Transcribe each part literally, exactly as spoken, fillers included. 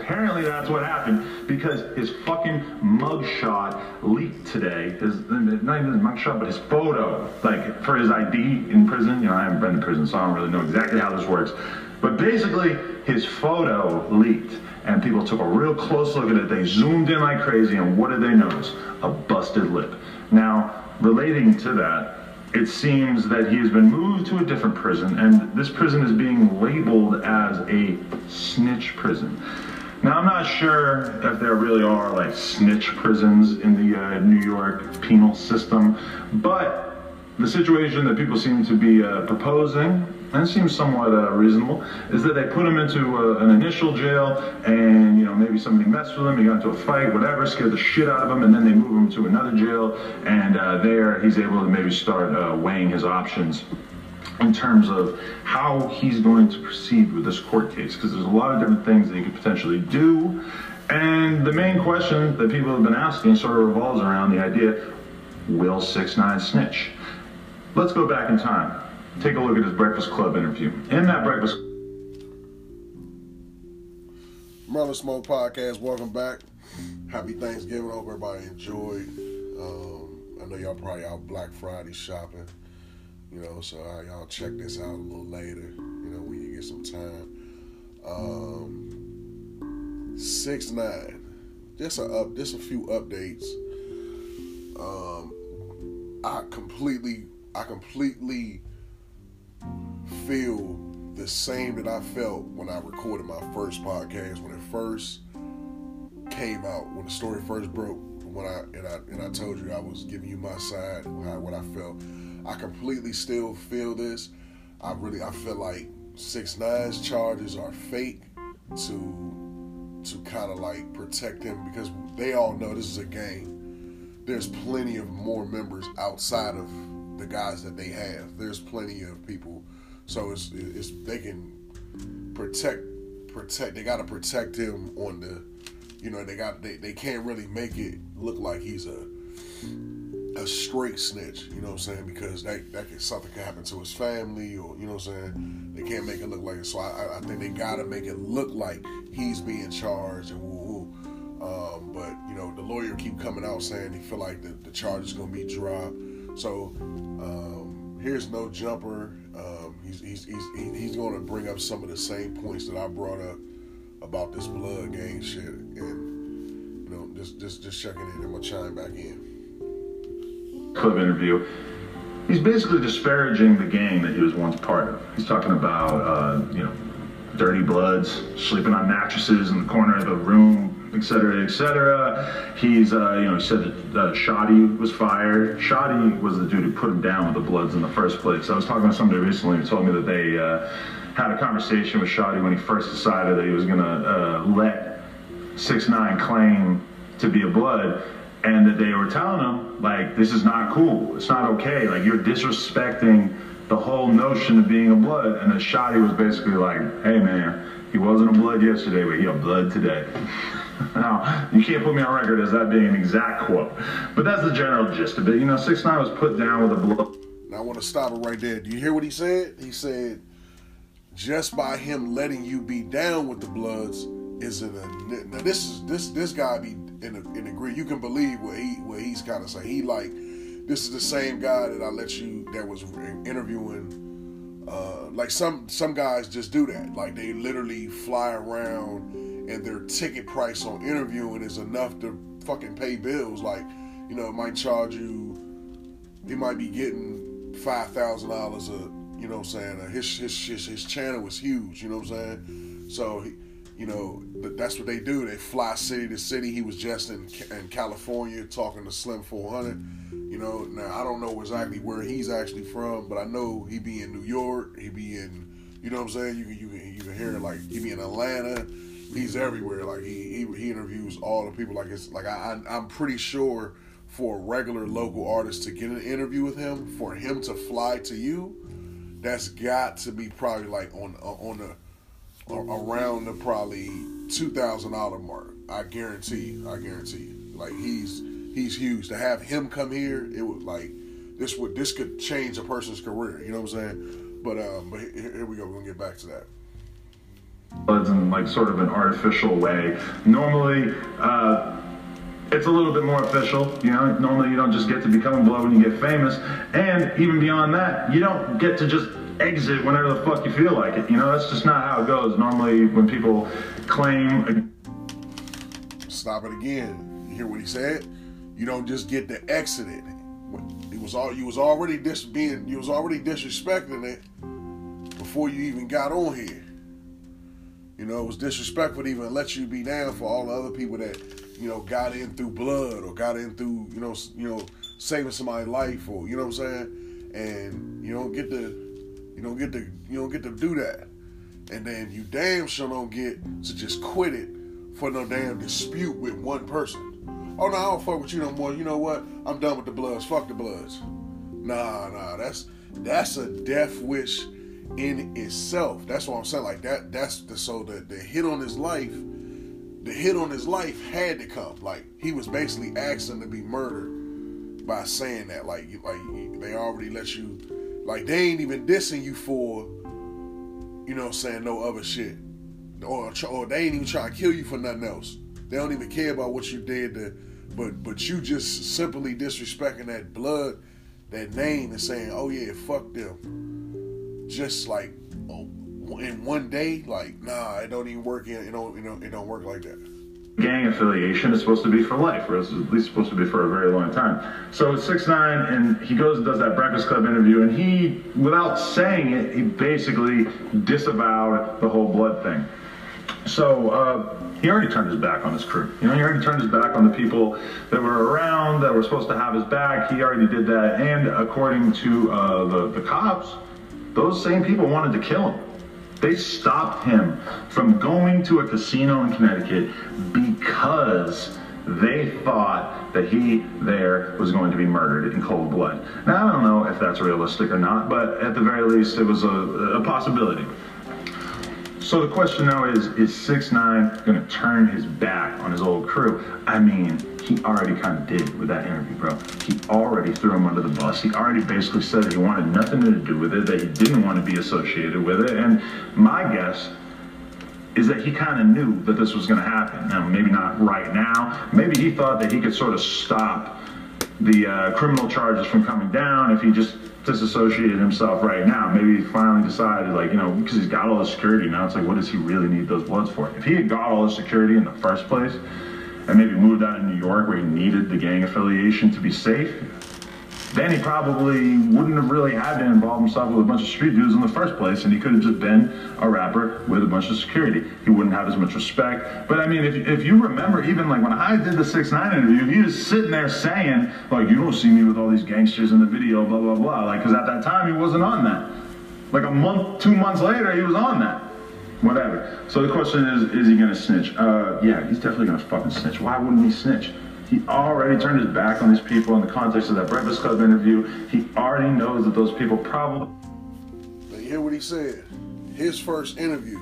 apparently that's what happened because his fucking mugshot leaked today. His, not even his mugshot, but his photo, like for his I D in prison. You know, I haven't been to prison, so I don't really know exactly how this works. But basically, his photo leaked, and people took a real close look at it. They zoomed in like crazy, and what did they notice? A busted lip. Now, relating to that, it seems that he has been moved to a different prison, and this prison is being labeled as a snitch prison. Now, I'm not sure if there really are like snitch prisons in the uh, New York penal system, but the situation that people seem to be uh, proposing, and it seems somewhat uh, reasonable, is that they put him into uh, an initial jail, and you know maybe somebody messed with him, he got into a fight, whatever, scared the shit out of him, and then they move him to another jail, and uh, there he's able to maybe start uh, weighing his options in terms of how he's going to proceed with this court case, because there's a lot of different things that he could potentially do, and the main question that people have been asking sort of revolves around the idea, will six nine snitch? Let's go back in time. Take a look at his Breakfast Club interview. In that Breakfast Murder Smoke Podcast, welcome back. Happy Thanksgiving. Hope everybody enjoyed. Um, I know y'all probably out Black Friday shopping, you know, so uh, y'all check this out a little later, you know, when you get some time. Um, six nine, just a up, just a few updates. Um, I completely, I completely feel the same that I felt when I recorded my first podcast, when it first came out, when the story first broke, when I and I and I told you I was giving you my side, how, what I felt. I completely still feel this. I really I feel like six nine's charges are fake to to kind of like protect him, because they all know this is a game. There's plenty of more members outside of the guys that they have. There's plenty of people, so it's it's they can protect protect. They got to protect him on the, you know, they got they, they can't really make it look like he's a a straight snitch. You know what I'm saying? Because that that could, something can happen to his family, or you know what I'm saying. They can't make it look like it. So I I think they got to make it look like he's being charged and woo woo. Um, but you know the lawyer keep coming out saying he feel like the the charge is gonna be dropped. So um, here's no jumper. Um, he's he's he's he's going to bring up some of the same points that I brought up about this blood gang shit, and you know just just just checking in. I'm gonna chime back in. Club interview. He's basically disparaging the gang that he was once part of. He's talking about uh, you know dirty bloods sleeping on mattresses in the corner of the room, et cetera, et cetera. He's, uh, you know, he said that uh, Shotty was fired. Shotty was the dude who put him down with the Bloods in the first place. I was talking to somebody recently who told me that they uh, had a conversation with Shotty when he first decided that he was going to uh, let six nine claim to be a Blood, and that they were telling him, like, this is not cool. It's not okay. Like, you're disrespecting the whole notion of being a Blood. And then Shotty was basically like, hey, man, he wasn't a Blood yesterday, but he a Blood today. Now, you can't put me on record as that being an exact quote, but that's the general gist of it. You know, six nine was put down with a blow. Now, I want to stop it right there. Do you hear what he said? He said, just by him letting you be down with the Bloods isn't a... Now, this is this this guy be in a, in agree. You can believe what he what he's kind of saying. He like, this is the same guy that I let you, that was interviewing, uh, like some, some guys just do that. Like, they literally fly around and their ticket price on interviewing is enough to fucking pay bills. Like, you know, it might charge you, he might be getting five thousand dollars a, you know what I'm saying, uh, his, his, his, his channel is huge, you know what I'm saying? So, he, you know, that's what they do. They fly city to city. He was just in, in California talking to Slim four hundred, you know. Now, I don't know exactly where he's actually from, but I know he be in New York, he be in, you know what I'm saying, you can, you can, you can hear it, like, he be in Atlanta. He's everywhere. Like he, he he interviews all the people. Like it's like I I'm pretty sure for a regular local artist to get an interview with him, for him to fly to you, that's got to be probably like on on the around the probably two thousand dollar mark. I guarantee you. I guarantee you. Like he's he's huge. To have him come here, it would like this would this could change a person's career. You know what I'm saying? But um, but here, here we go. We're gonna get back to that. bloods in like sort of an artificial way. Normally, uh, it's a little bit more official, you know. Normally you don't just get to become a blood when you get famous, and even beyond that, you don't get to just exit whenever the fuck you feel like it. You know, that's just not how it goes. Normally, when people claim. Stop it again. You hear what he said? You don't just get to exit it. It was all you was already dis being you was already disrespecting it before you even got on here. You know, it was disrespectful to even let you be down for all the other people that, you know, got in through blood or got in through, you know, you know, saving somebody's life, or, you know what I'm saying? And you don't get to, you don't get to, you don't get to do that. And then you damn sure don't get to just quit it for no damn dispute with one person. Oh no, I don't fuck with you no more. You know what? I'm done with the Bloods. Fuck the Bloods. Nah, nah, that's that's a death wish in itself. That's what I'm saying. Like that. That's the so the the hit on his life. The hit on his life had to come. Like he was basically asking to be murdered by saying that. Like like they already let you. Like they ain't even dissing you for, you know, saying no other shit, or or they ain't even trying to kill you for nothing else. They don't even care about what you did to, but but you just simply disrespecting that blood, that name, and saying, oh yeah, fuck them. Just like oh, in one day, like nah, it don't even work. In, it don't, you know, it don't work like that. Gang affiliation is supposed to be for life, or it's at least supposed to be for a very long time. So it's six nine, and he goes and does that Breakfast Club interview, and he, without saying it, he basically disavowed the whole blood thing. So uh, he already turned his back on his crew. You know, he already turned his back on the people that were around, that were supposed to have his back. He already did that. And according to uh, the, the cops, those same people wanted to kill him. They stopped him from going to a casino in Connecticut because they thought that he there was going to be murdered in cold blood. Now, I don't know if that's realistic or not, but at the very least, it was a, a possibility. So the question now is, is six nine going to turn his back on his old crew? I mean, he already kind of did with that interview, bro. He already threw him under the bus. He already basically said that he wanted nothing to do with it, that he didn't want to be associated with it. And my guess is that he kind of knew that this was going to happen. Now, maybe not right now. Maybe he thought that he could sort of stop the uh, criminal charges from coming down if he just disassociated himself right now. Maybe he finally decided, like, you know, because he's got all the security now, it's like, what does he really need those bloods for? If he had got all the security in the first place and maybe moved out of New York where he needed the gang affiliation to be safe, then he probably wouldn't have really had to involve himself with a bunch of street dudes in the first place, and he could have just been a rapper with a bunch of security. He wouldn't have as much respect. But I mean, if, if you remember, even like when I did the six nine interview, he was sitting there saying, like, you don't see me with all these gangsters in the video, blah, blah, blah. Like, because at that time, he wasn't on that. Like a month, two months later, he was on that. Whatever. So the question is, is he going to snitch? Uh, yeah, he's definitely going to fucking snitch. Why wouldn't he snitch? He already turned his back on these people in the context of that Breakfast Club interview. He already knows that those people probably... Now you hear what he said? His first interview.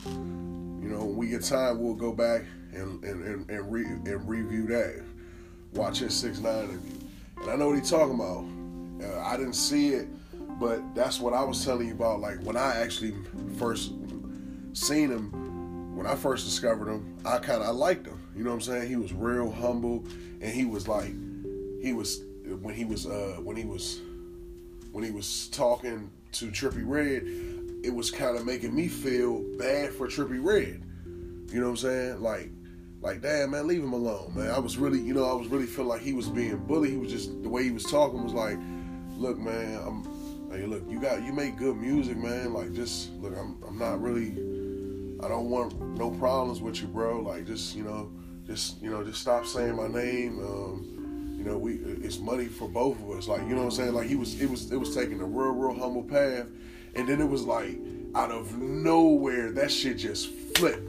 You know, when we get time, we'll go back and and, and, and, re, and review that. Watch his six nine interview. And I know what he's talking about. Uh, I didn't see it, but that's what I was telling you about. Like, when I actually first seen him, when I first discovered him, I kind of I liked him. You know what I'm saying? He was real humble, and he was like, he was when he was uh, when he was when he was talking to Trippie Redd, it was kind of making me feel bad for Trippie Redd. You know what I'm saying? Like, like damn man, leave him alone, man. I was really, you know, I was really feeling like he was being bullied. He was just the way he was talking was like, look, man, I'm, hey, look, you got you make good music, man. Like, just look, I'm I'm not really, I don't want no problems with you, bro. Like, just you know. Just, you know, just stop saying my name. Um, you know, we it's money for both of us. Like, you know what I'm saying? Like, he was, it was, it was taking a real, real humble path. And then it was like, out of nowhere, that shit just flipped.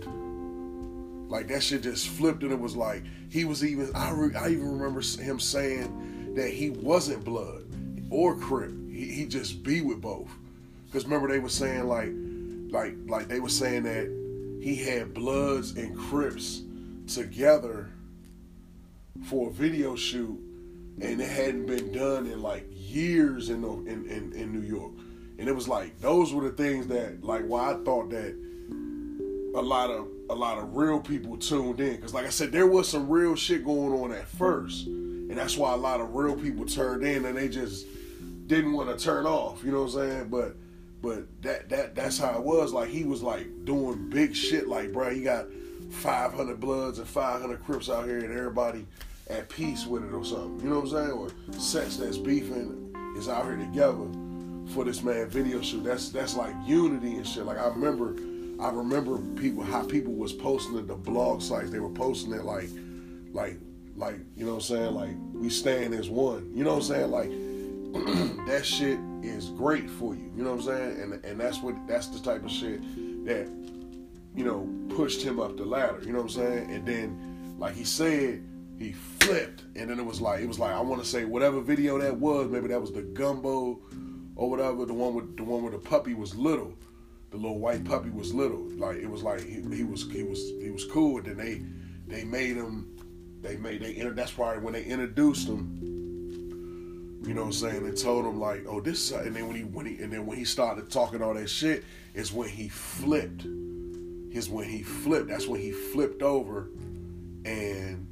Like, that shit just flipped, and it was like, he was even, I, re, I even remember him saying that he wasn't Blood or Crip. He, he just be with both. Because remember, they were saying, like, like, like, they were saying that he had Bloods and Crips together for a video shoot, and it hadn't been done in like years in, in in in New York. And it was like, those were the things that, like, why I thought that a lot of a lot of real people tuned in. Because like I said, there was some real shit going on at first. And that's why a lot of real people turned in and they just didn't want to turn off. You know what I'm saying? But but that that that's how it was. Like he was like doing big shit. Like, bro, he got five hundred Bloods and five hundred Crips out here and everybody at peace with it or something. You know what I'm saying? Or sets that's beefing is out here together for this man video shoot. That's that's like unity and shit. Like I remember I remember people how people was posting it, the blog sites, they were posting it like like like, you know what I'm saying, like we stand as one. You know what I'm saying? Like that shit is great for you. You know what I'm saying? And and that's what that's the type of shit that, you know, pushed him up the ladder. You know what I'm saying? And then like he said, he flipped, and then it was like it was like I want to say whatever video that was, maybe that was the Gumbo or whatever, the one with the one where the puppy was little, the little white puppy was little. Like it was like he, he was he was he was cool. And then they they made him they made they that's probably when they introduced him. You know what I'm saying? And told him like, oh, this is, and then when he when he and then when he started talking all that shit is when he flipped. Is when he flipped. That's when he flipped over, and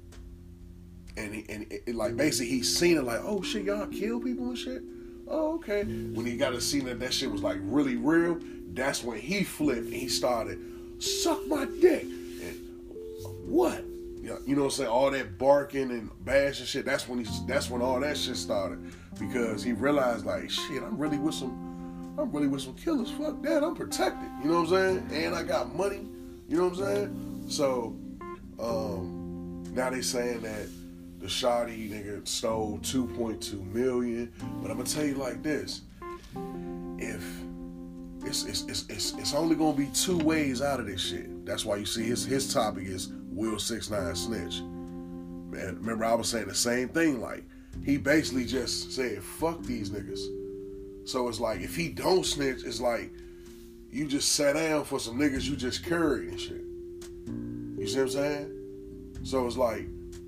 and he, and it, like basically he seen it like, oh shit, y'all kill people and shit. Oh, okay. When he got to see that that shit was like really real, that's when he flipped and he started, suck my dick. And what? You know, you know what I'm saying? All that barking and bashing shit, that's when he that's when all that shit started. Because he realized like, shit, I'm really with some I'm really with some killers. Fuck that, I'm protected. You know what I'm saying? And I got money. You know what I'm saying? So um now they saying that the Shotty nigga stole two point two million. But I'm gonna tell you like this. If it's it's it's it's, it's only gonna be two ways out of this shit. That's why you see his his topic is Will six nine snitch. Man, remember I was saying the same thing, like he basically just said fuck these niggas. So it's like if he don't snitch, it's like you just sat down for some niggas you just carried and shit. You see what I'm saying? So it's like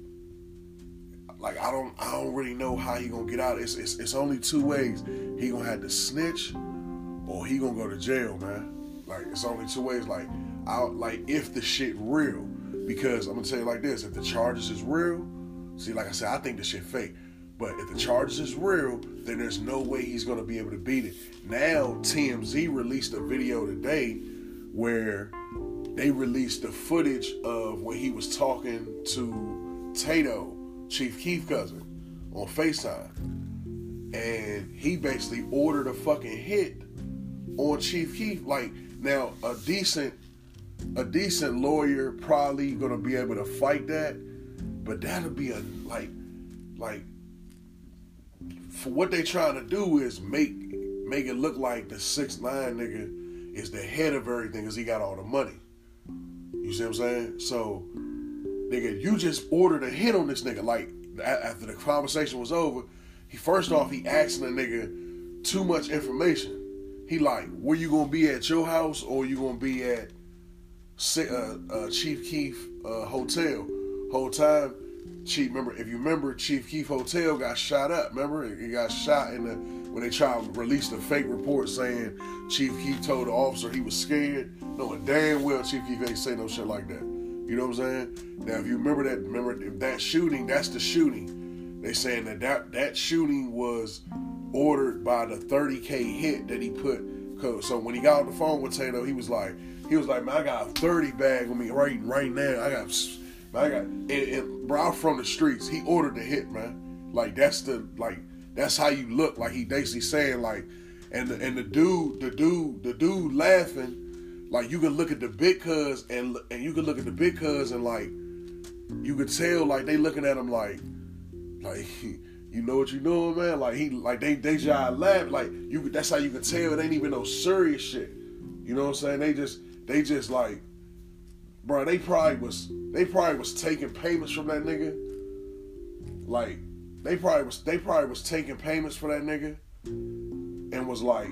Like I don't, I don't really know how he gonna get out. It's, it's, it's only two ways. He gonna have to snitch, or he gonna go to jail, man. Like it's only two ways. Like, I like if the shit real, because I'm gonna tell you like this: if the charges is real, see, like I said, I think the shit fake. But if the charges is real, then there's no way he's gonna be able to beat it. Now T M Z released a video today where they released the footage of when he was talking to Tato, Chief Keef cousin, on FaceTime. And he basically ordered a fucking hit on Chief Keef. Like, now a decent a decent lawyer probably gonna be able to fight that, but that'll be a like like for what they trying to do is make make it look like the six nine nigga is the head of everything because he got all the money. You see what I'm saying? So nigga, you just ordered a hit on this nigga. Like, after the conversation was over, he first off, he asked the nigga too much information. He like, where you gonna be at your house or you gonna be at uh, uh, Chief Keef uh, hotel? Whole time, Chief, remember, if you remember, Chief Keef hotel got shot up. Remember? He got shot in the, when they tried to release the fake report saying Chief Keef told the officer he was scared. Knowing damn well Chief Keef ain't say no shit like that. You know what I'm saying? Now, if you remember that, remember if that shooting, that's the shooting. They saying that, that that shooting was ordered by the thirty K hit that he put. So when he got on the phone with Tato, he was like, he was like, man, I got a thirty bag with me right right now. I got, I got, and, and bro, I'm from the streets. He ordered the hit, man. Like that's the like that's how you look. Like he basically saying like, and the, and the dude, the dude, the dude laughing. Like, you can look at the big cuz and and you can look at the big cuz and, like, you could tell, like, they looking at him like, like, you know what you doing, man? Like, he, like, they, they just laugh. Like, you could, that's how you can tell it ain't even no serious shit. You know what I'm saying? They just, they just, like, bro, they probably was, they probably was taking payments from that nigga. Like, they probably was, they probably was taking payments for that nigga and was like,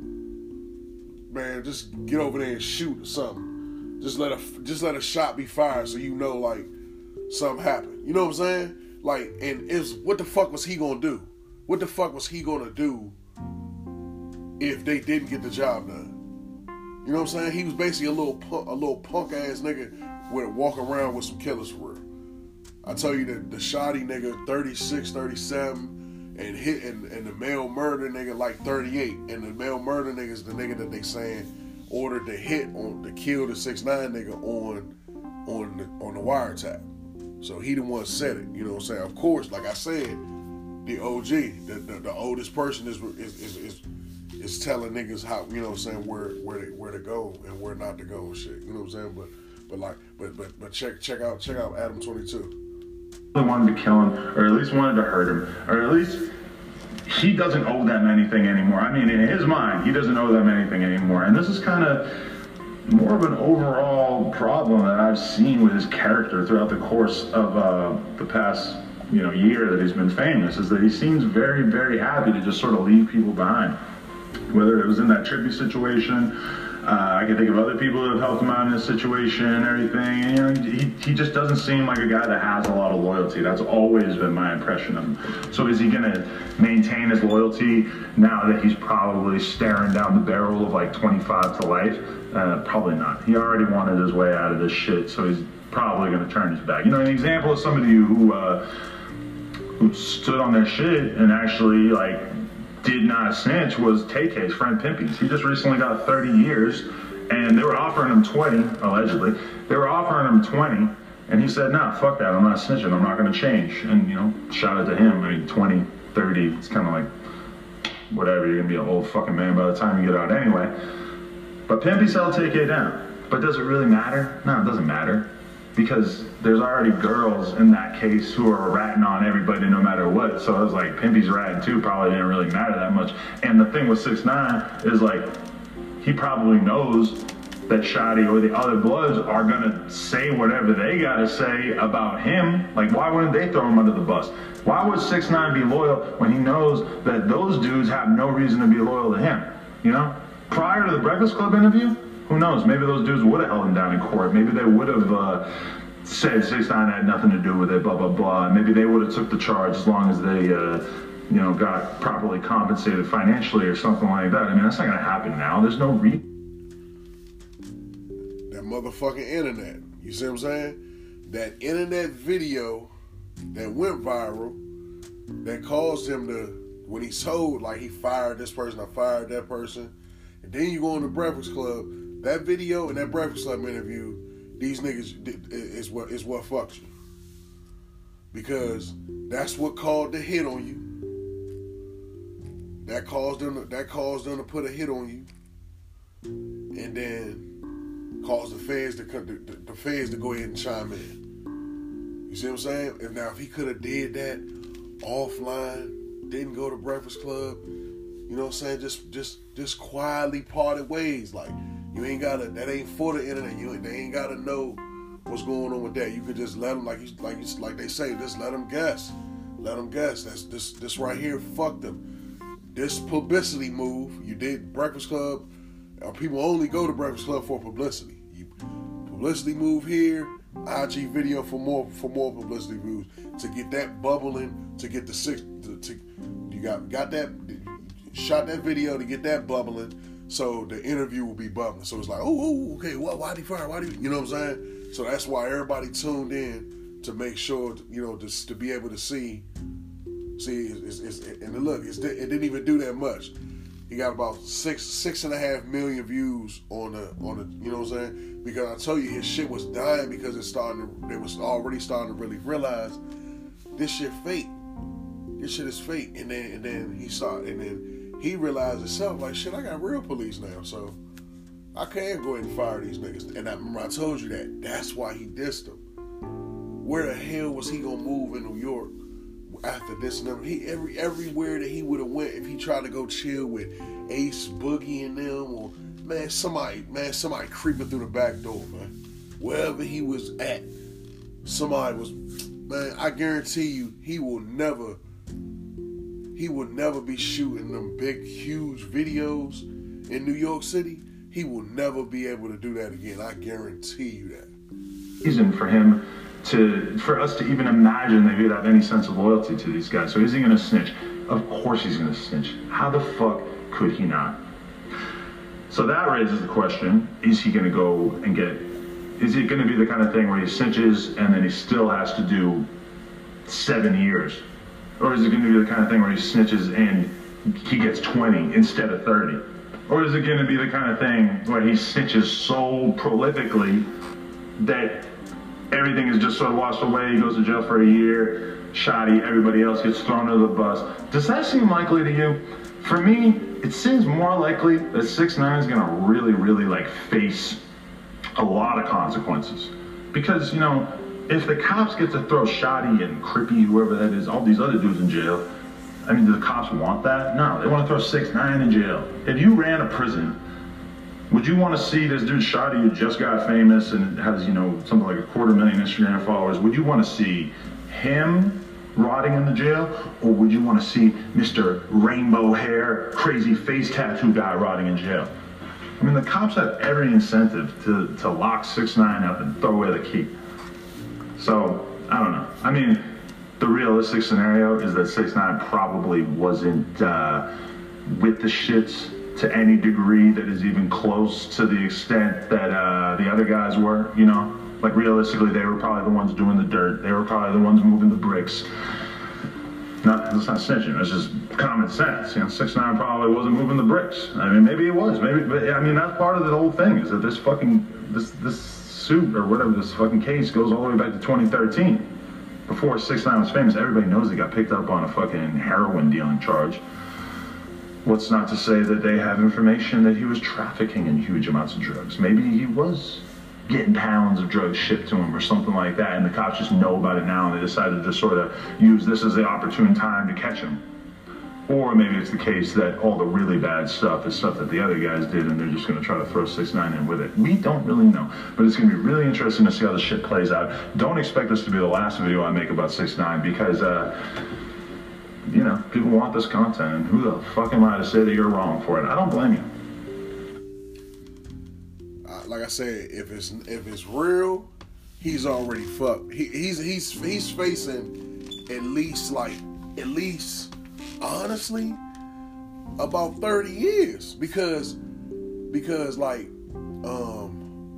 man, just get over there and shoot or something. Just let a just let a shot be fired so you know like something happened. You know what I'm saying? Like, and it's what the fuck was he gonna do? What the fuck was he gonna do if they didn't get the job done? You know what I'm saying? He was basically a little punk, a little punk ass nigga with walk around with some killers for real. I tell you that the shoddy nigga thirty-six, thirty-seven, and hit and, and the male murder nigga like thirty-eight, and the male murder nigga is the nigga that they saying ordered the hit on to kill the six nine nigga on on the on the wiretap. So he the one said it. You know what I'm saying? Of course, like I said, the O G, the the, the oldest person is is, is is is telling niggas how, you know what I'm saying, where where to, where to go and where not to go and shit. You know what I'm saying? But but like but but but check check out check out Adam twenty-two. Wanted to kill him, or at least wanted to hurt him, or at least he doesn't owe them anything anymore. I mean, in his mind, he doesn't owe them anything anymore. And this is kind of more of an overall problem that I've seen with his character throughout the course of uh, the past, you know, year that he's been famous, is that he seems very, very happy to just sort of leave people behind. Whether it was in that Trippy situation, uh, I can think of other people that have helped him out in this situation and everything. And, you know, he, he just doesn't seem like a guy that has a lot of loyalty. That's always been my impression of him. So is he going to maintain his loyalty now that he's probably staring down the barrel of like twenty-five to life? Uh, probably not. He already wanted his way out of this shit, so he's probably going to turn his back. You know, an example of somebody who, uh, who stood on their shit and actually, like, did not snitch was Tay Tay's friend Pimpies. He just recently got thirty years, and they were offering him twenty, allegedly. They were offering him twenty, and he said, nah, fuck that, I'm not snitching, I'm not gonna change. And, you know, shout out to him. I mean, twenty, thirty, it's kind of like, whatever, you're gonna be an old fucking man by the time you get out anyway. But Pimpies held Tay Tay down. But does it really matter? No, it doesn't matter. Because there's already girls in that case who are ratting on everybody no matter what. So I was like, Pimpy's ratting too probably didn't really matter that much. And the thing with six nine is like, he probably knows that Shoddy or the other Bloods are gonna say whatever they gotta say about him. Like, why wouldn't they throw him under the bus? Why would six nine be loyal when he knows that those dudes have no reason to be loyal to him? You know? Prior to the Breakfast Club interview, who knows? Maybe those dudes would have held him down in court. Maybe they would have uh, said six nine had nothing to do with it, blah, blah, blah. Maybe they would have took the charge as long as they, uh, you know, got properly compensated financially or something like that. I mean, that's not going to happen now. There's no reason. That motherfucking internet. You see what I'm saying? That internet video that went viral that caused him to, when he told, like, he fired this person, I fired that person. And then you go on the Breakfast Club. That video and that Breakfast Club interview, these niggas is what is what fucks you. Because that's what called the hit on you. That caused them to, that caused them to put a hit on you. And then caused the feds to the, the feds to go ahead and chime in. You see what I'm saying? And now if he could have did that offline, didn't go to Breakfast Club, you know what I'm saying? Just just just quietly parted ways. Like, you ain't gotta, that ain't for the internet. You they ain't gotta know what's going on with that. You could just let them, like you, like you, like they say, just let them guess. Let them guess. That's this this right here. Fuck them. This publicity move you did Breakfast Club. Uh, people only go to Breakfast Club for publicity. You publicity move here. I G video for more for more publicity views to get that bubbling. To get the six. To, to, you got got that. Shot that video to get that bubbling. So the interview will be bubbling. So it's like, oh, oh okay, well, why'd he fire? Why'd he, you know what I'm saying? So that's why everybody tuned in to make sure, you know, just to be able to see, see, it's, it's, it's, and look, it's, it didn't even do that much. He got about six, six and a half million views on the, on the, you know what I'm saying? Because I tell you, his shit was dying because it's starting to, they was already starting to really realize this shit fake. This shit is fake. And then, and then he saw it, and then he realized himself, like, shit, I got real police now, so I can't go ahead and fire these niggas. And I remember I told you that. That's why he dissed them. Where the hell was he gonna move in New York after this and that? He every everywhere that he would have went, if he tried to go chill with Ace, Boogie, and them, or man, somebody, man, somebody creeping through the back door, man. Wherever he was at, somebody was, man. I guarantee you, he will never. He would never be shooting them big, huge videos in New York City. He will never be able to do that again. I guarantee you that. Reason for him to, for us to even imagine that he'd have any sense of loyalty to these guys. So is he going to snitch? Of course he's going to snitch. How the fuck could he not? So that raises the question, is he going to go and get, is it going to be the kind of thing where he cinches and then he still has to do seven years? Or is it going to be the kind of thing where he snitches and he gets twenty instead of thirty? Or is it going to be the kind of thing where he snitches so prolifically that everything is just sort of washed away, he goes to jail for a year, shoddy, everybody else gets thrown under the bus? Does that seem likely to you? For me, it seems more likely that six nine is gonna really, really like face a lot of consequences. Because, you know, if the cops get to throw Shoddy and Crippy, whoever that is, all these other dudes in jail, I mean, do the cops want that? No, they want to throw six nine in jail. If you ran a prison, would you want to see this dude Shoddy, who just got famous and has, you know, something like a quarter million Instagram followers, would you want to see him rotting in the jail, or would you want to see Mister Rainbow Hair, crazy face tattoo guy rotting in jail? I mean, the cops have every incentive to, to lock six nine up and throw away the key. So, I don't know. I mean, the realistic scenario is that six nine probably wasn't uh, with the shits to any degree that is even close to the extent that uh, the other guys were, you know? Like, realistically, they were probably the ones doing the dirt. They were probably the ones moving the bricks. Not, it's not snitching, it's just common sense. You know, six nine probably wasn't moving the bricks. I mean, maybe it was. Maybe, but I mean, that's part of the whole thing, is that this fucking, this, this suit, or whatever, this fucking case goes all the way back to twenty thirteen. Before six nine was famous, everybody knows he got picked up on a fucking heroin dealing charge. What's not to say that they have information that he was trafficking in huge amounts of drugs. Maybe he was getting pounds of drugs shipped to him or something like that, and the cops just know about it now and they decided to sort of use this as the opportune time to catch him. Or maybe it's the case that all the really bad stuff is stuff that the other guys did and they're just going to try to throw six nine in with it. We don't really know, but it's going to be really interesting to see how the shit plays out. Don't expect this to be the last video I make about six nine, because uh you know, people want this content, and who the fuck am I to say that you're wrong for it? I don't blame you. Like I said, if it's if it's real, he's already fucked. He, he's he's he's facing at least like at least honestly about thirty years, because because like um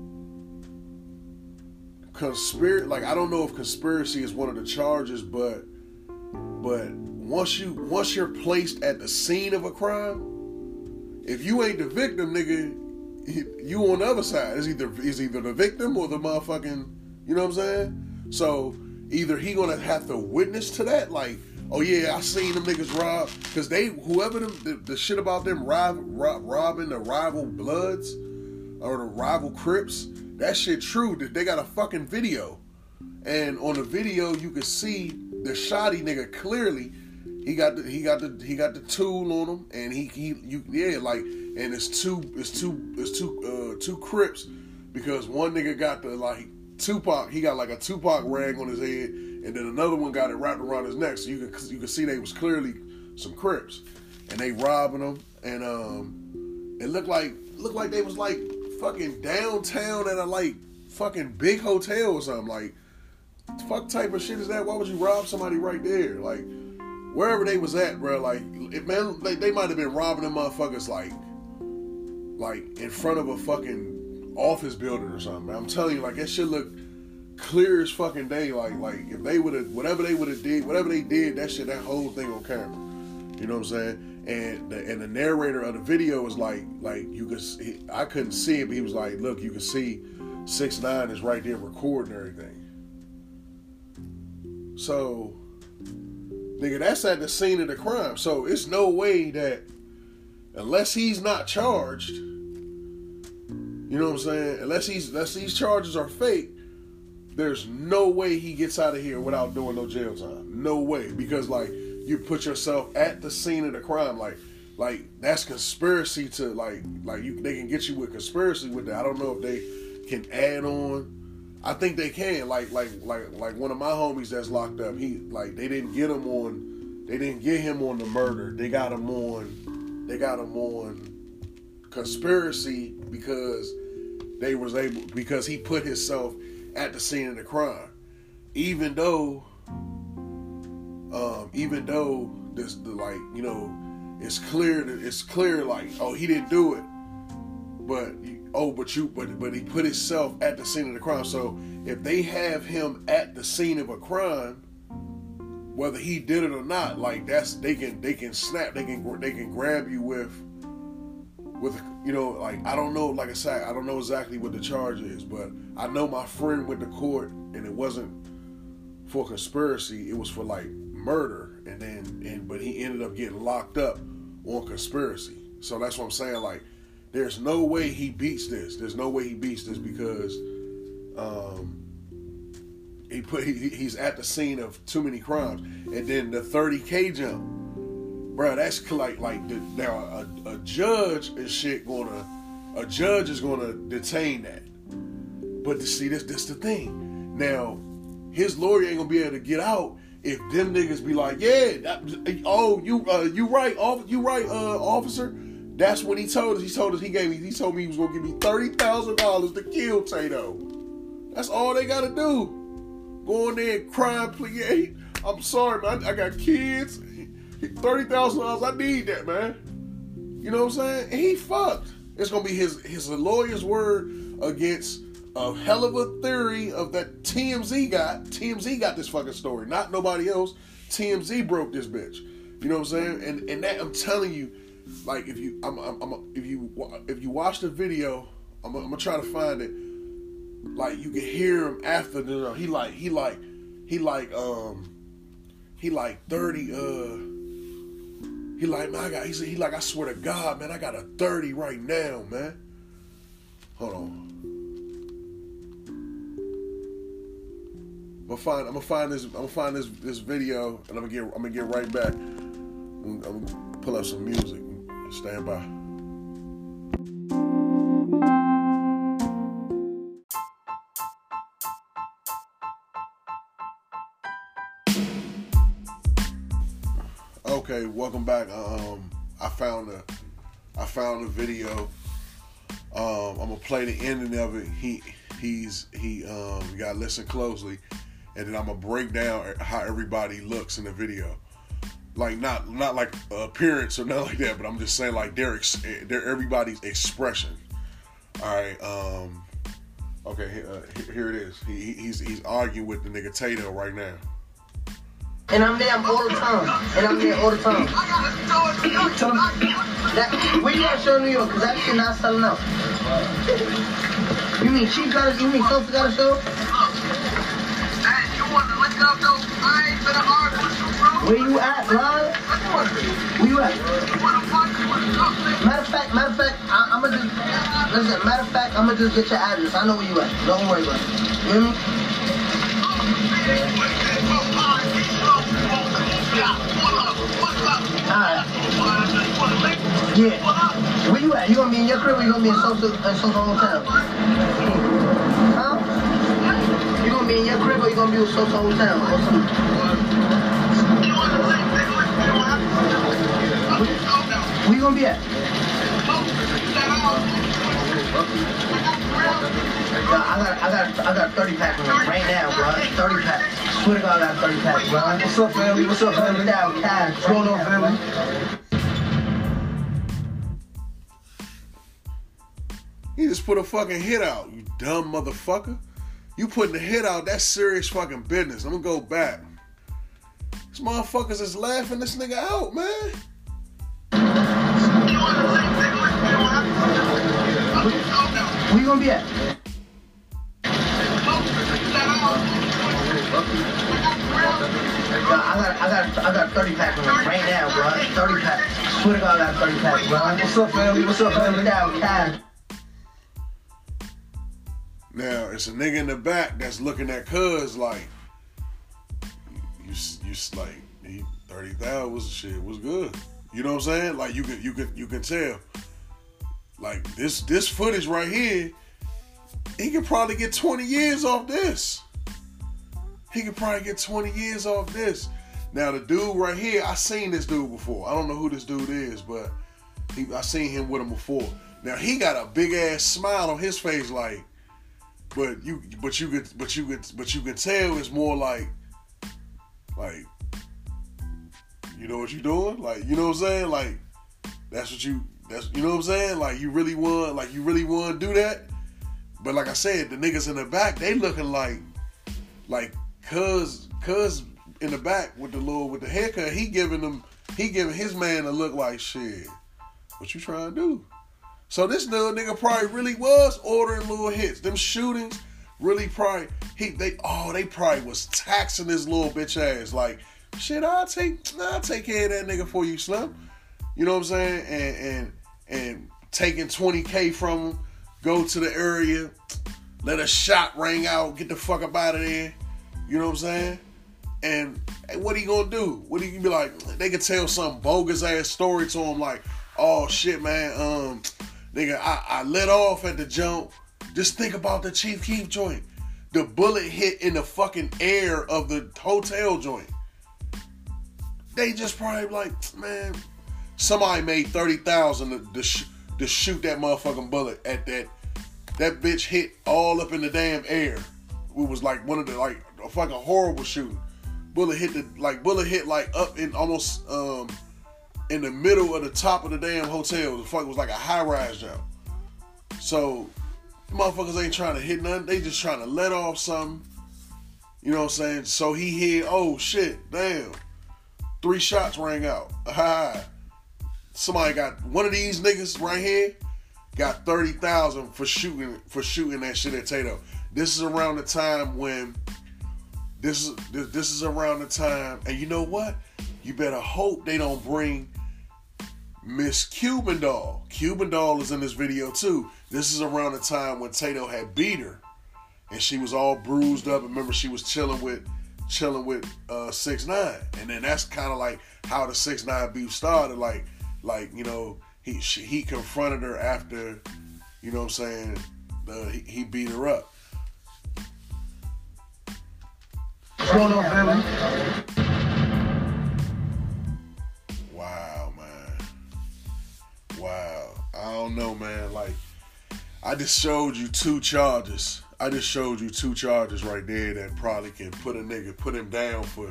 conspiracy, like I don't know if conspiracy is one of the charges, but but once you once you're placed at the scene of a crime, if you ain't the victim, nigga, you on the other side. It's either is either the victim or the motherfucking, you know what I'm saying? So either he gonna have to witness to that, like, oh yeah, I seen them niggas rob, because they, whoever them, the, the shit about them rob, rob, robbing the rival Bloods or the rival Crips, that shit true. They got a fucking video, and on the video you can see the Shoddy nigga clearly. He got the he got the he got the tool on him, and he he you yeah like, and it's two it's two it's two uh two Crips, because one nigga got the like Tupac, he got like a Tupac rag on his head, and then another one got it wrapped around his neck, so you can you can see they was clearly some Crips, and they robbing them, and um it looked like looked like they was like fucking downtown at a like fucking big hotel or something. Like, what the fuck type of shit is that? Why would you rob somebody right there? Like, wherever they was at, bro, like, it, man, they, they might have been robbing them motherfuckers, like, like, in front of a fucking office building or something, man. I'm telling you, like, that shit looked clear as fucking day, like, like, if they would have, whatever they would have did, whatever they did, that shit, that whole thing on camera. You know what I'm saying? And the, and the narrator of the video was like, like, you could, he, I couldn't see it, but he was like, look, you can see six nine is right there recording everything. So, nigga, that's at the scene of the crime. So it's no way that, unless he's not charged, you know what I'm saying? Unless he's unless these charges are fake, there's no way he gets out of here without doing no jail time. No way, because like, you put yourself at the scene of the crime, like like that's conspiracy to like like you they can get you with conspiracy with that. I don't know if they can add on. I think they can. Like, like, like, like one of my homies that's locked up. He, like, they didn't get him on. They didn't get him on the murder. They got him on. They got him on conspiracy because they was able because he put himself at the scene of the crime. Even though, um, even though this, the like, you know, it's clear that it's clear like, oh, he didn't do it. but oh, but you, but but he put himself at the scene of the crime. So if they have him at the scene of a crime, whether he did it or not, like that's they can they can snap, they can they can grab you with with you know, like I don't know, like I said, I don't know exactly what the charge is, but I know my friend went to court and it wasn't for conspiracy, it was for like murder, and then and but he ended up getting locked up on conspiracy. So that's what I'm saying, like there's no way he beats this. There's no way he beats this because um, he put he, he's at the scene of too many crimes, and then the thirty K jump, bro. That's like like the, now a, a judge and shit gonna a judge is gonna detain that. But to see this this the thing. Now his lawyer ain't gonna be able to get out if them niggas be like, yeah, that, oh you uh, you right, you right, uh, officer. That's when he told us. He told us he gave me. He told me he was gonna give me thirty thousand dollars to kill Tato. That's all they gotta do. Go in there and cry, please. Hey, I'm sorry, man. I got kids. Thirty thousand dollars. I need that, man. You know what I'm saying? And he fucked. It's gonna be his his lawyer's word against a hell of a theory of that T M Z got. T M Z got this fucking story, not nobody else. T M Z broke this bitch. You know what I'm saying? And and that I'm telling you. Like if you, I'm, I'm, I'm, if you, if you watch the video, I'm, I'm gonna try to find it. Like you can hear him after the, he like, he like, he like, um, he like thirty. Uh, he like, man, I got. He said, he like, I swear to God, man, I got a thirty right now, man. Hold on. I'm gonna find, I'm gonna find this, I'm gonna find this, this video, and I'm gonna get, I'm gonna get right back. I'm, I'm gonna pull up some music. Stand by. Okay, welcome back. Um, I found a, I found a video. Um, I'm gonna play the ending of it. He, he's, he, um, you gotta listen closely, and then I'm gonna break down how everybody looks in the video. Like not not like appearance or nothing like that, but I'm just saying like their their everybody's expression. All right. Um. Okay. Uh, here it is. He he's he's arguing with the nigga Tato right now. And I'm there all the time. And I'm there all the time. Tell him that where you at, show New York? Cause that shit not selling out. You mean she got a, you mean Sophie got a show? Hey, you want to look up though? I ain't gonna argue with you, bro. Where you at, love? Where you at? Matter of fact, matter of fact, I, I'ma just listen. Matter of fact, I'ma just get your address. I know where you at. Don't worry about it. You hear me? Alright. Yeah. Where you at? You gonna be in your crib or you gonna be in Sosa in Sosa Hotel? Huh? You gonna be in your crib or you gonna be in Sosa Hotel or something? Where you gonna be at? I got, I got, I got thirty pack right now, bro. thirty pack. Swear to God, I got thirty pack, bro. What's up, family? What's up, family? What's going on, family? He just put a fucking hit out, you dumb motherfucker. You putting a hit out, that's serious fucking business. I'm gonna go back. These motherfuckers is laughing this nigga out, man. Where you gonna be at? I got, I got, I got thirty pack right now, bro. thirty pack. Swear to God, I got thirty pack, bro. What's up, family? What's up, family? Now it's a nigga in the back that's looking at Cuz like, you, you like he thirty thousand was shit was good. You know what I'm saying? Like you can, you can, you can tell. Like this, this footage right here, he could probably get twenty years off this. He could probably get twenty years off this. Now the dude right here, I seen this dude before. I don't know who this dude is, but he, I seen him with him before. Now he got a big ass smile on his face, like, but you, but you could, but you could, but you can tell it's more like, like, you know what you doing? Like, you know what I'm saying? Like, that's what you, that's you know what I'm saying? Like you really want, like you really want to do that. But like I said, the niggas in the back, they looking like, like cuz cuz in the back with the little with the haircut, he giving them, he giving his man a look like shit. What you trying to do? So this little nigga probably really was ordering little hits. Them shootings really probably he they oh they probably was taxing this little bitch ass like shit. I'll take I'll take care of that nigga for you, Slim. You know what I'm saying? And and and taking twenty K from him, go to the area, let a shot ring out, get the fuck up out of there. You know what I'm saying? And, and what he gonna do? What he can be like? They can tell some bogus ass story to him like, oh shit, man, um, nigga, I, I let off at the jump. Just think about the Chief Keef joint. The bullet hit in the fucking air of the hotel joint. They just probably like, man, somebody made thirty thousand to, to, sh- to shoot that motherfucking bullet at that. That bitch hit all up in the damn air. It was like one of the, like, a fucking horrible shooting. Bullet hit the, like, bullet hit like up in almost, um, in the middle of the top of the damn hotel. The fuck was like a high-rise jump. So, motherfuckers ain't trying to hit nothing. They just trying to let off something. You know what I'm saying? So he hit, oh shit, damn. Three shots rang out. Ha. Somebody got, one of these niggas right here got thirty thousand for shooting, for shooting that shit at Tato. This is around the time when, this is, this, this is around the time, and you know what? You better hope they don't bring Miss Cuban Doll. Cuban Doll is in this video too. This is around the time when Tato had beat her, and she was all bruised up. Remember, she was chilling with, chilling with uh, six nine, and then that's kind of like how the six nine beef started. Like, like you know, he she, he confronted her after, you know what I'm saying? Uh, he, he beat her up. What's going on, family? Wow, man. Wow. I don't know, man. Like, I just showed you two charges. I just showed you two charges right there that probably can put a nigga, put him down for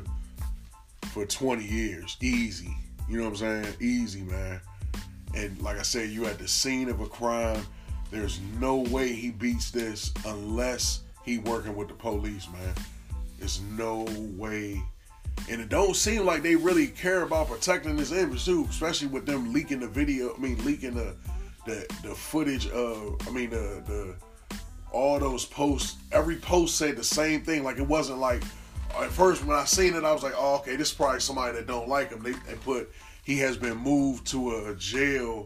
for twenty years. Easy. You know what I'm saying? Easy, man. And like I said, you at the scene of a crime. There's no way he beats this unless he working with the police, man. There's no way. And it don't seem like they really care about protecting this image too, especially with them leaking the video. I mean, leaking the the, the footage of, I mean, the, the all those posts. Every post said the same thing. Like, it wasn't like, at first when I seen it, I was like, oh, okay, this is probably somebody that don't like him. They, they put, he has been moved to a jail.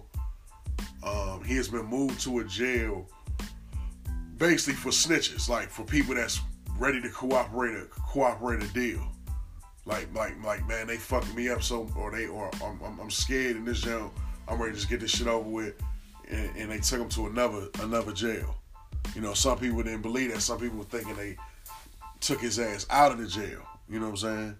Um, he has been moved to a jail basically for snitches, like for people that's ready to cooperate a cooperate a deal. Like, like, like, man, they fucked me up so, or they, or I'm, I'm, I'm scared in this jail. I'm ready to just get this shit over with, and, and they took him to another, another jail. You know, some people didn't believe that. Some people were thinking they took his ass out of the jail. You know what I'm saying?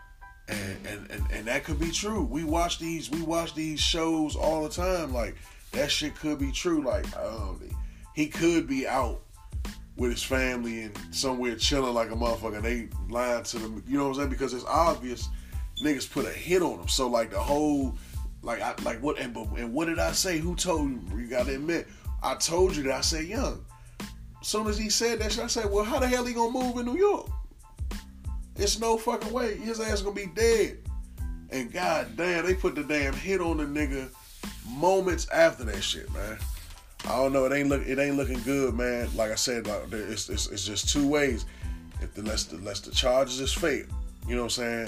And and and, and that could be true. We watch these, we watch these shows all the time. Like, that shit could be true. Like, um, he could be out with his family and somewhere chilling like a motherfucker, and they lying to them, you know what I'm saying? Because it's obvious niggas put a hit on him. So like the whole, like I like what and, and what did I say? Who told you? You gotta admit, I told you that. I said Young. As soon as he said that shit, I said, well, how the hell he gonna move in New York? It's no fucking way. His ass gonna be dead. And god damn, they put the damn hit on the nigga moments after that shit, man. I don't know. It ain't look. It ain't looking good, man. Like I said, like, it's, it's it's just two ways. If the less the less the charges is fake, you know what I'm saying,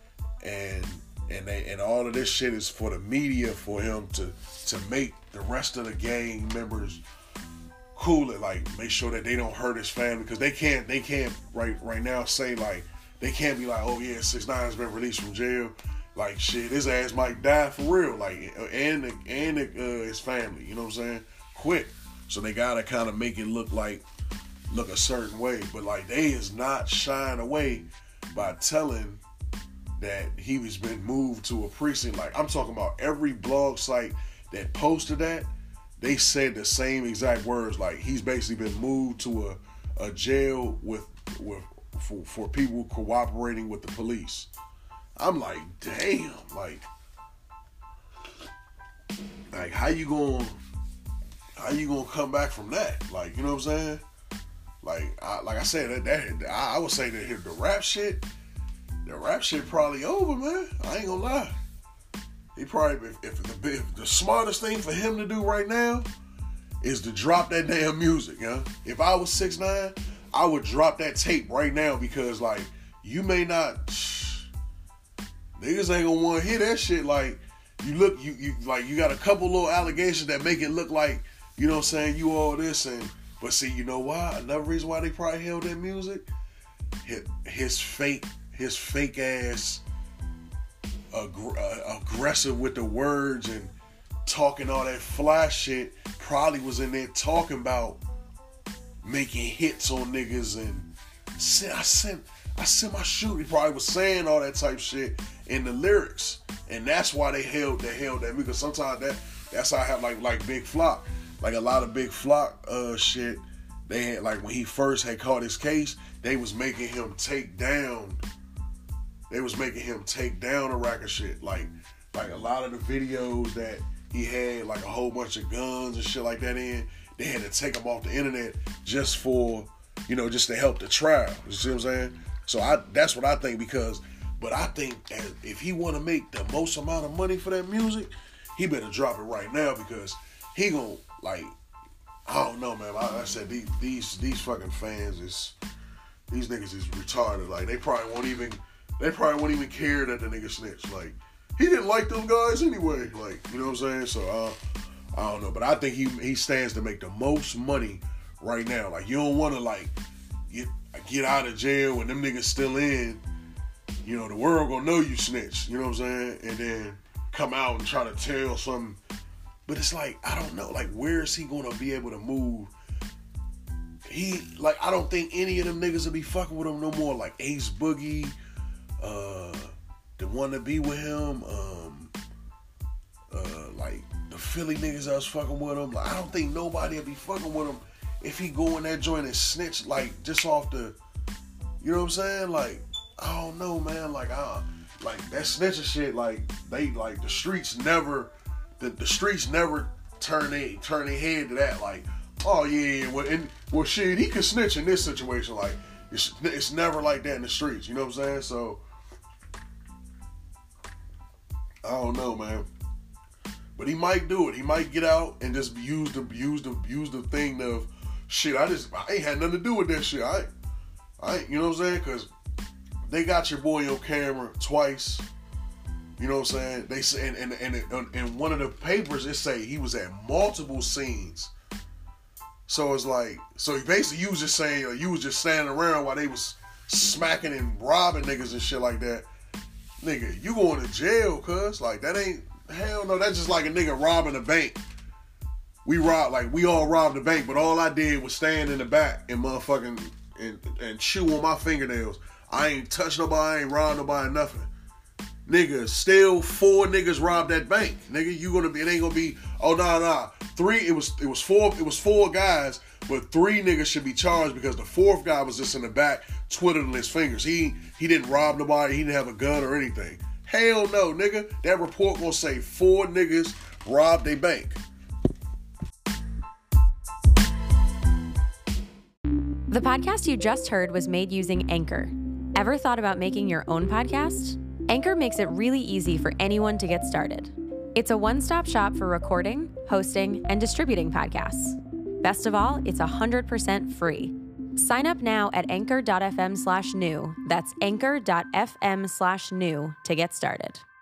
and and they and all of this shit is for the media, for him to to make the rest of the gang members cool it, like make sure that they don't hurt his family, because they can't they can't right right now say like they can't be like, oh yeah, six nine has been released from jail. Like shit, his ass might die for real. Like and the, and the, uh, his family, you know what I'm saying. Quick, so they gotta kind of make it look like look a certain way, but like they is not shying away by telling that he was been moved to a precinct. Like I'm talking about every blog site that posted that, they said the same exact words. Like he's basically been moved to a, a jail with with for, for people cooperating with the police. I'm like, damn, like. like how you gonna how you gonna come back from that? Like, you know what I'm saying? Like, I, like I said, that, that I, I would say that here the rap shit, the rap shit probably over, man. I ain't gonna lie. He probably, if, if, the, if the smartest thing for him to do right now is to drop that damn music, huh? If I was six nine, I would drop that tape right now because, like, you may not, shh, niggas ain't gonna want to hear that shit. Like, you look, you, you like, you got a couple little allegations that make it look like, you know what I'm saying, you all this and, but see, you know why? Another reason why they probably held that music, his, his fake, his fake ass, ag- uh, aggressive with the words and talking all that fly shit, probably was in there talking about making hits on niggas and sent, I sent I sent my shoot. He probably was saying all that type shit in the lyrics, and that's why they held they held that because sometimes that that's how I have like like Big Flock, like a lot of Big Flock uh shit. They had like when he first had caught his case, they was making him take down. They was making him take down a rack of shit. Like like a lot of the videos that he had like a whole bunch of guns and shit like that in, they had to take them off the internet just for, you know, just to help the trial. You see what I'm saying? So I that's what I think because, but I think that if he want to make the most amount of money for that music, he better drop it right now because he gonna, like, I don't know, man. Like I said, these these these fucking fans is, these niggas is retarded. Like, they probably won't even, they probably won't even care that the nigga snitched. Like, he didn't like them guys anyway. Like, you know what I'm saying? So, uh, I don't know. But I think he he stands to make the most money right now. Like, you don't want to, like, get, get out of jail when them niggas still in. You know, the world gonna know you snitched. You know what I'm saying? And then come out and try to tell something. But it's like, I don't know. Like, where is he gonna be able to move? He, like, I don't think any of them niggas will be fucking with him no more. Like, Ace Boogie, uh... the one to be with him, um, uh, like the Philly niggas that was fucking with him. Like, I don't think nobody will be fucking with him if he go in that joint and snitch, like, just off the, you know what I'm saying? Like, I don't know, man. Like, I, like that snitching shit. Like, they, like the streets never, the, the streets never turn they turn their head to that. Like, oh yeah, yeah, well, and, well, shit, he could snitch in this situation. Like, it's it's never like that in the streets. You know what I'm saying? So. I don't know, man. But he might do it. He might get out and just use the use the use the thing of shit. I just I ain't had nothing to do with that shit. I, I you know what I'm saying? Because they got your boy on camera twice. You know what I'm saying? They say and and and in one of the papers it say he was at multiple scenes. So it's like so he basically you was just saying or you was just standing around while they was smacking and robbing niggas and shit like that. Nigga, you going to jail, cuz. Like, that ain't, hell no, that's just like a nigga robbing a bank. We robbed, like, we all robbed the bank, but all I did was stand in the back and motherfucking, and, and chew on my fingernails. I ain't touched nobody, I ain't robbed nobody, nothing. Nigga, still four niggas robbed that bank. Nigga, you gonna be, it ain't gonna be, oh, nah, nah. Three, it was, it was four, it was four guys, but three niggas should be charged because the fourth guy was just in the back, twiddling his fingers. He he didn't rob nobody. He didn't have a gun or anything. Hell no, nigga. That report gonna say four niggas robbed a bank. The podcast you just heard was made using Anchor. Ever thought about making your own podcast? Anchor makes it really easy for anyone to get started. It's a one-stop shop for recording, hosting, and distributing podcasts. Best of all, it's one hundred percent free. Sign up now at anchor.fm slash new. That's anchor.fm slash new to get started.